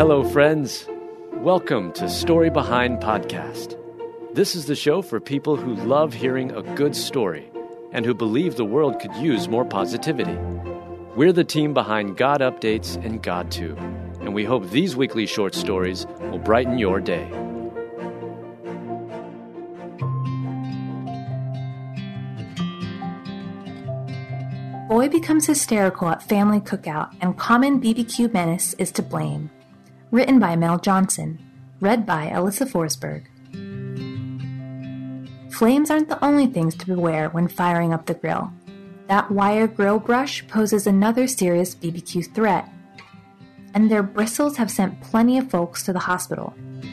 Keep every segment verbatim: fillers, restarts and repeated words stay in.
Hello, friends. Welcome to Story Behind Podcast. This is the show for people who love hearing a good story and who believe the world could use more positivity. We're the team behind God Updates and GodTube, and we hope these weekly short stories will brighten your day. Boy becomes hysterical at family cookout and common B B Q menace is to blame. Written by Mel Johnson. Read by Alyssa Forsberg. Flames aren't the only things to beware when firing up the grill. That wire grill brush poses another serious B B Q threat. And their bristles have sent plenty of folks to the hospital.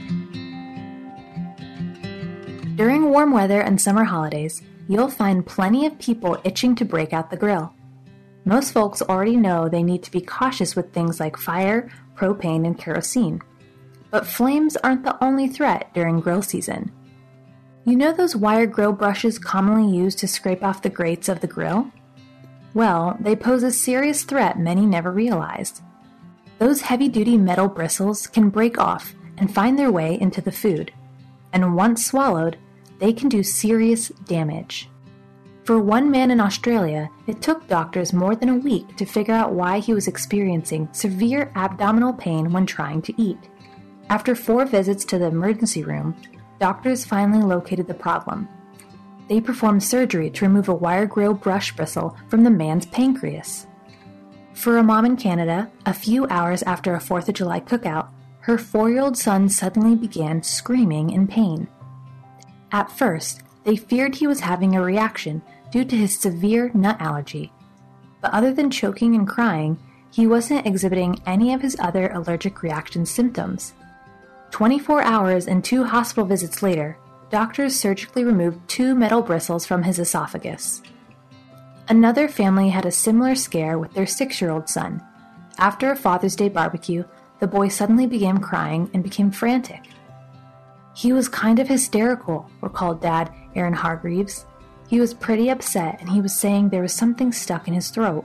During warm weather and summer holidays, you'll find plenty of people itching to break out the grill. Most folks already know they need to be cautious with things like fire, propane, and kerosene. But flames aren't the only threat during grill season. You know those wire grill brushes commonly used to scrape off the grates of the grill? Well, they pose a serious threat many never realized. Those heavy-duty metal bristles can break off and find their way into the food. And once swallowed, they can do serious damage. For one man in Australia, it took doctors more than a week to figure out why he was experiencing severe abdominal pain when trying to eat. After four visits to the emergency room, doctors finally located the problem. They performed surgery to remove a wire grill brush bristle from the man's pancreas. For a mom in Canada, a few hours after a fourth of July cookout, her four-year-old son suddenly began screaming in pain. At first, they feared he was having a reaction due to his severe nut allergy. But other than choking and crying, he wasn't exhibiting any of his other allergic reaction symptoms. twenty-four hours and two hospital visits later, doctors surgically removed two metal bristles from his esophagus. Another family had a similar scare with their six-year-old son. After a Father's Day barbecue, the boy suddenly began crying and became frantic. He was kind of hysterical, recalled Dad Aaron Hargreaves. He was pretty upset and he was saying there was something stuck in his throat.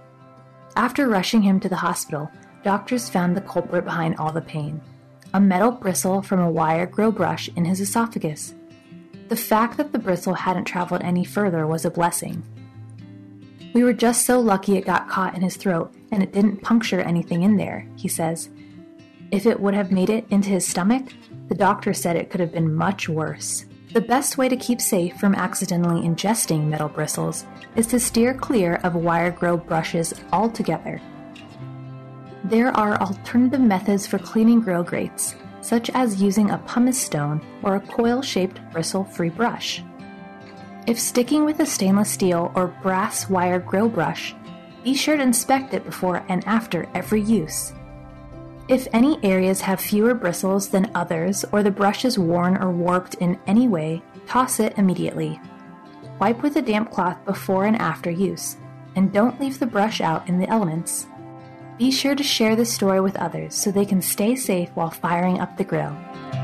After rushing him to the hospital, doctors found the culprit behind all the pain. A metal bristle from a wire grill brush in his esophagus. The fact that the bristle hadn't traveled any further was a blessing. We were just so lucky it got caught in his throat and it didn't puncture anything in there, he says. If it would have made it into his stomach, the doctor said it could have been much worse. The best way to keep safe from accidentally ingesting metal bristles is to steer clear of wire grill brushes altogether. There are alternative methods for cleaning grill grates, such as using a pumice stone or a coil-shaped bristle-free brush. If sticking with a stainless steel or brass wire grill brush, be sure to inspect it before and after every use. If any areas have fewer bristles than others or the brush is worn or warped in any way, toss it immediately. Wipe with a damp cloth before and after use, and don't leave the brush out in the elements. Be sure to share this story with others so they can stay safe while firing up the grill.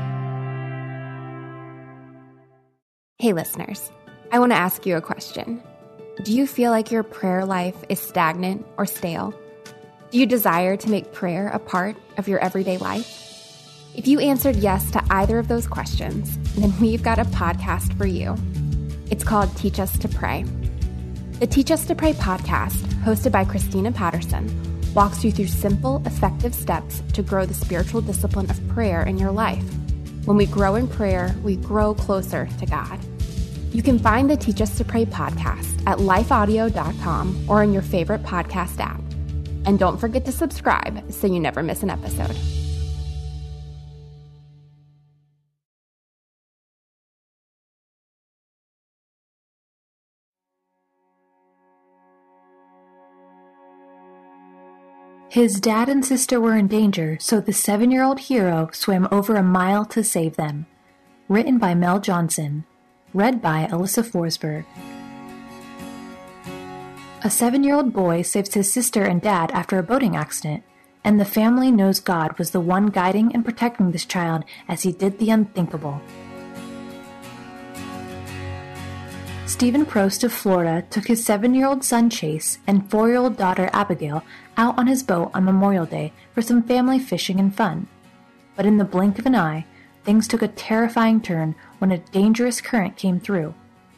Hey listeners, I want to ask you a question. Do you feel like your prayer life is stagnant or stale? Do you desire to make prayer a part of your everyday life? If you answered yes to either of those questions, then we've got a podcast for you. It's called Teach Us to Pray. The Teach Us to Pray podcast, hosted by Christina Patterson, walks you through simple, effective steps to grow the spiritual discipline of prayer in your life. When we grow in prayer, we grow closer to God. You can find the Teach Us to Pray podcast at life audio dot com or in your favorite podcast app. And don't forget to subscribe so you never miss an episode. His dad and sister were in danger, so the seven-year-old hero swam over a mile to save them. Written by Mel Johnson. Read by Alyssa Forsberg. A seven-year-old boy saves his sister and dad after a boating accident, and the family knows God was the one guiding and protecting this child as he did the unthinkable. Stephen Prost of Florida took his seven-year-old son Chase and four-year-old daughter Abigail out on his boat on Memorial Day for some family fishing and fun. But in the blink of an eye, things took a terrifying turn when a dangerous current came through.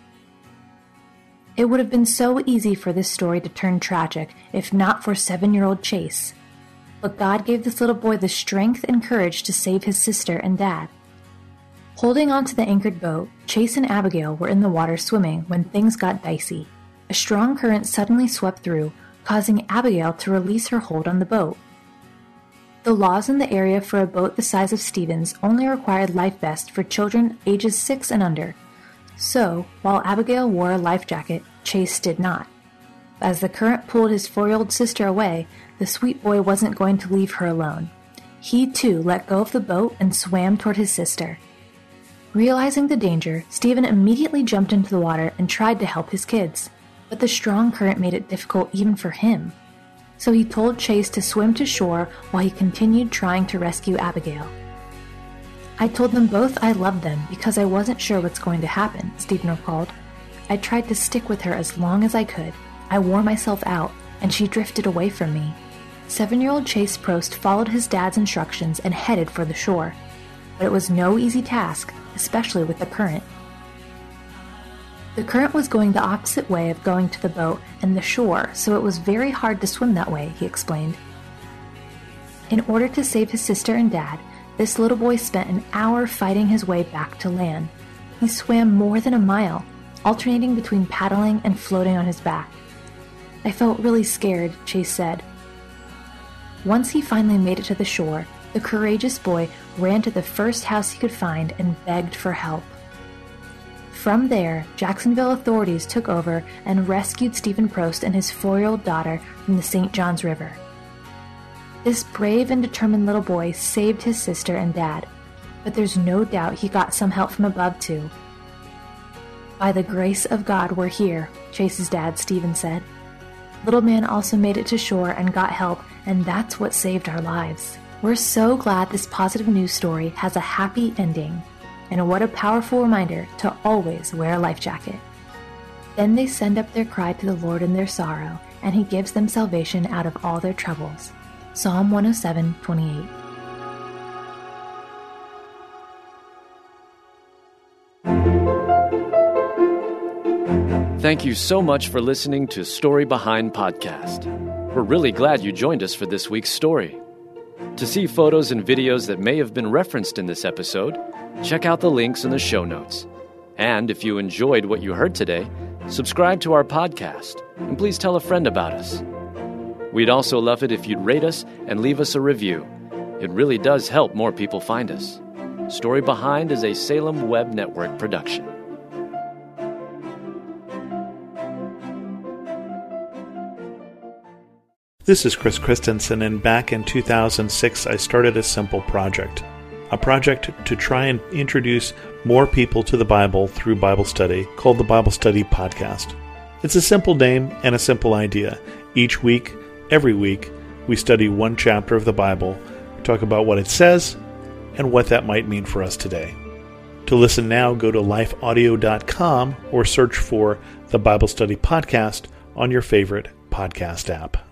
It would have been so easy for this story to turn tragic if not for seven-year-old Chase. But God gave this little boy the strength and courage to save his sister and dad. Holding onto the anchored boat, Chase and Abigail were in the water swimming when things got dicey. A strong current suddenly swept through, causing Abigail to release her hold on the boat. The laws in the area for a boat the size of Stephen's only required life vests for children ages six and under. So, while Abigail wore a life jacket, Chase did not. As the current pulled his four-year-old sister away, the sweet boy wasn't going to leave her alone. He, too, let go of the boat and swam toward his sister. Realizing the danger, Stephen immediately jumped into the water and tried to help his kids, but the strong current made it difficult even for him. So he told Chase to swim to shore while he continued trying to rescue Abigail. "I told them both I loved them because I wasn't sure what's going to happen," Stephen recalled. "I tried to stick with her as long as I could. I wore myself out, and she drifted away from me." Seven-year-old Chase Prost followed his dad's instructions and headed for the shore. But it was no easy task, especially with the current. The current was going the opposite way of going to the boat and the shore, so it was very hard to swim that way, he explained. In order to save his sister and dad, this little boy spent an hour fighting his way back to land. He swam more than a mile, alternating between paddling and floating on his back. "I felt really scared," Chase said. Once he finally made it to the shore, the courageous boy ran to the first house he could find and begged for help. From there, Jacksonville authorities took over and rescued Stephen Prost and his four-year-old daughter from the Saint Johns River. This brave and determined little boy saved his sister and dad, but there's no doubt he got some help from above too. "By the grace of God, we're here," Chase's dad, Stephen, said. "Little man also made it to shore and got help, and that's what saved our lives. We're so glad this positive news story has a happy ending, and what a powerful reminder to always wear a life jacket." Then they send up their cry to the Lord in their sorrow, and he gives them salvation out of all their troubles. Psalm one oh seven, twenty-eight. Thank you so much for listening to Story Behind Podcast. We're really glad you joined us for this week's story. To see photos and videos that may have been referenced in this episode, check out the links in the show notes. And if you enjoyed what you heard today, subscribe to our podcast, and please tell a friend about us. We'd also love it if you'd rate us and leave us a review. It really does help more people find us. Story Behind is a Salem Web Network production. This is Chris Christensen, and back in two thousand six I started a simple project. A project to try and introduce more people to the Bible through Bible study called the Bible Study Podcast. It's a simple name and a simple idea. Each week, every week, we study one chapter of the Bible, talk about what it says, and what that might mean for us today. To listen now, go to life audio dot com or search for the Bible Study Podcast on your favorite podcast app.